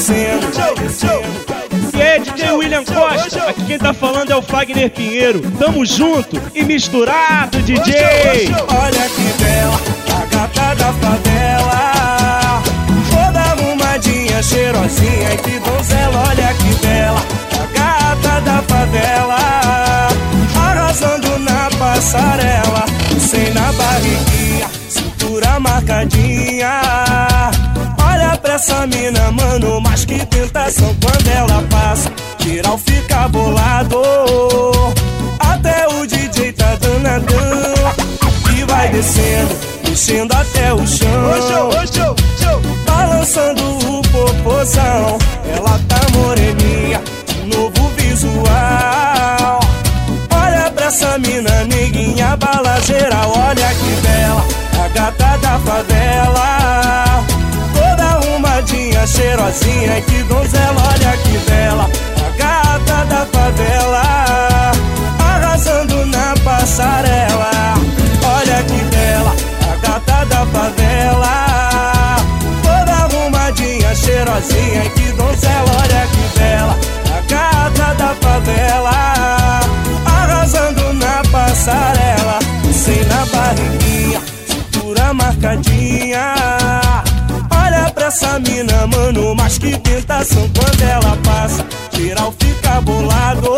descendo. E aí, DJ William Costa, aqui quem tá falando é o Fagner Pinheiro. Tamo junto e misturado, DJ. Olha que bela, a gata da favela, toda arrumadinha, cheirosinha e que donzela. Olha que bela, a gata da favela, arrasando na passarela, sem na barriguinha, cintura marcadinha. Olha pra essa mina, mano, mas que tentação quando ela passa. Geral fica bolado, até o DJ tá danadão. E vai descendo, mexendo até o chão, balançando o popozão. Ela tá moreninha, novo visual. Olha pra essa mina, neguinha, bala geral. Olha que bela, a gata da favela, toda arrumadinha, cheirosinha, que donzela. Olha que bela, a gata da favela, arrasando na passarela. Olha que bela, a gata da favela, toda arrumadinha, cheirosinha, que donzela. Olha que bela, a gata da favela, arrasando na passarela, sem na barriguinha, cintura marcadinha. Olha pra essa mina, mano, mas que tentação quando ela passa. Geral fica bolado,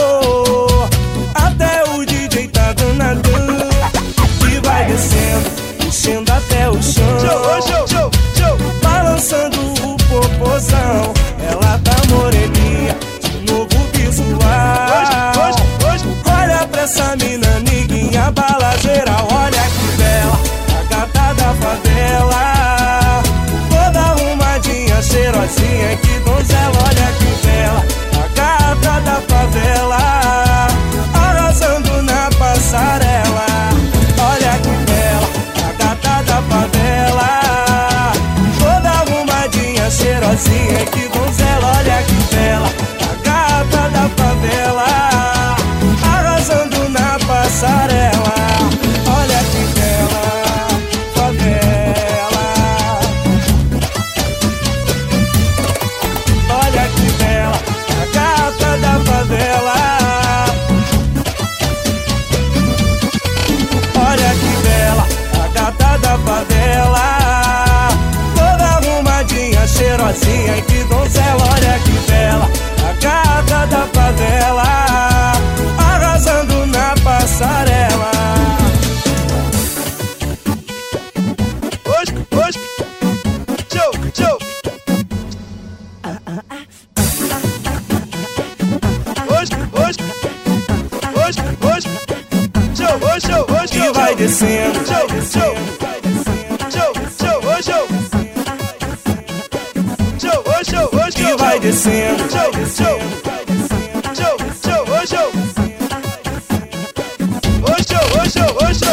até o DJ tá danadão. E vai descendo, mexendo até o chão, balançando o popozão. Ela tá moreninha, de novo visual. Olha pra essa mina, neguinha, bala geral. Olha que bela, a gata da favela, toda arrumadinha, cheirosinha, que donzela. Olha que bela, a gata da favela, arrasando na passarela. Olha que bela, a gata da favela, toda arrumadinha, cheirosinha, que donzela. Olha que bela, a gata da favela, arrasando na passarela. Olha que bela, favela. Olha que bela, a gata da favela. Olha que bela, a gata da favela, toda arrumadinha, cheirosinha, que donzela. Olha que bela, a gata da favela, arrasando na passarela. E vai descendo, e vai descendo, Oxô, oxô, oxô.